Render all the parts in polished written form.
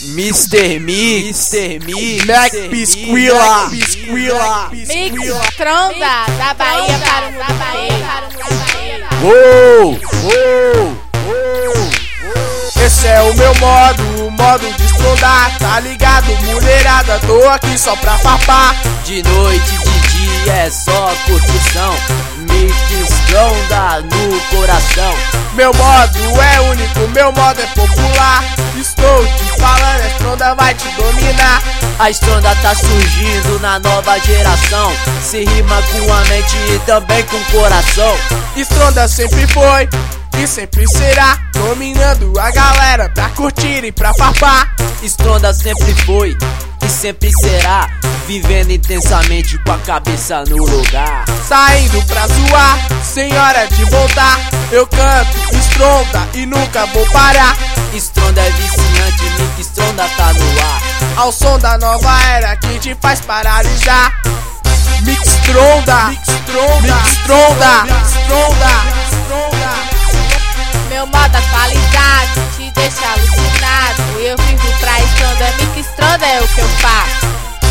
Mr. Mix, Mac Bisquila, Mix Stronda, da Bahia para o mundo. Uou. Esse é o meu modo, o modo de estrondar, tá ligado, mulherada, tô aqui só pra papar. De noite, de dia é só curtição, Mix Stronda no coração. Meu modo é único, meu modo é popular, estou te falando, a Stronda vai te dominar. A Stronda tá surgindo na nova geração, se rima com a mente e também com o coração. Stronda sempre foi e sempre será, dominando a galera pra curtir e pra farpar. Stronda sempre foi e sempre será, vivendo intensamente com a cabeça no lugar. Saindo pra zoar, sem hora de voltar, eu canto Stronda e nunca vou parar. Stronda é viciante, Mix Stronda tá no ar, ao som da nova era que te faz paralisar. Mix Stronda, Mix Stronda, Mix Stronda, Mix Stronda, Mix Stronda. Meu modo atualizado te deixa alucinado, eu vivo pra Stronda, Mix Stronda é o que eu faço.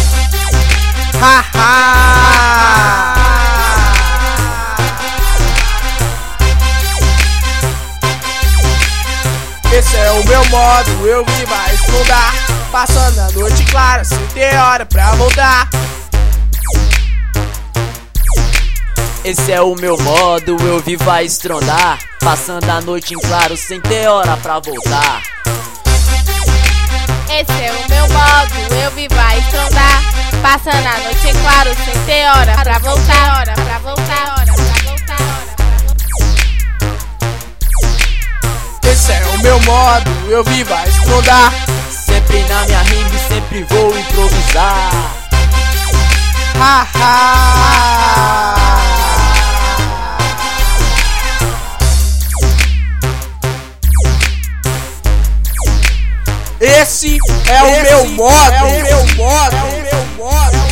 Esse é o meu modo, eu vivo a estrondar, passando a noite clara, sem ter hora pra voltar. Esse é o meu modo, eu vivo a estrondar, passando a noite em claro, sem ter hora pra voltar. Esse é o meu modo, eu vivo a estrondar, passando a noite em claro, sem ter hora pra voltar, hora pra voltar, hora pra voltar, hora pra voltar. Esse é o meu modo, eu vivo a estrondar, sempre na minha rima e sempre vou improvisar. Esse é o meu modo, é o meu modo, é o meu modo.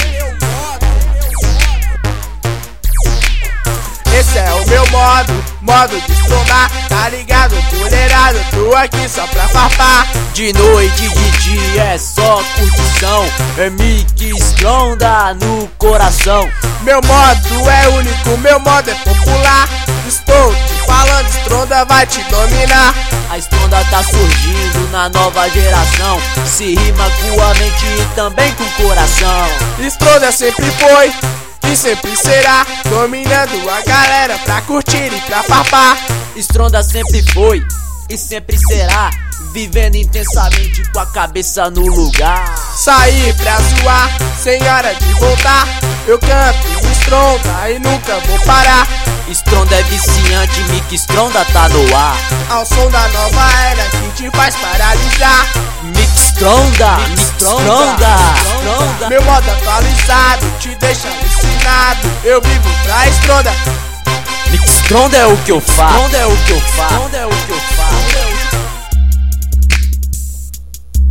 Esse é o meu modo, modo de estrondar, tá ligado, mulherada, tô aqui só pra farpar. De noite, de dia é só curtição, é Mix Stronda no coração. Meu modo é único, meu modo é popular, estou te falando, Stronda vai te dominar. A Stronda tá surgindo na nova geração, se rima com a mente e também com o coração. Stronda sempre foi e sempre será, dominando a galera pra curtir e pra farpar. Stronda sempre foi e sempre será, vivendo intensamente com a cabeça no lugar. Sair pra zoar, sem hora de voltar, eu canto Stronda e nunca vou parar. Stronda é viciante, Mix Stronda tá no ar, ao som da nova era que te faz paralisar. Mix Stronda, Mix Stronda. Meu modo atualizado te deixa alucinado, eu vivo pra Stronda. Mix Stronda é o que eu faço, Stronda é o que eu faço, Stronda é o que eu faço.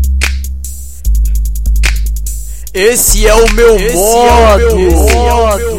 Esse é o meu modo.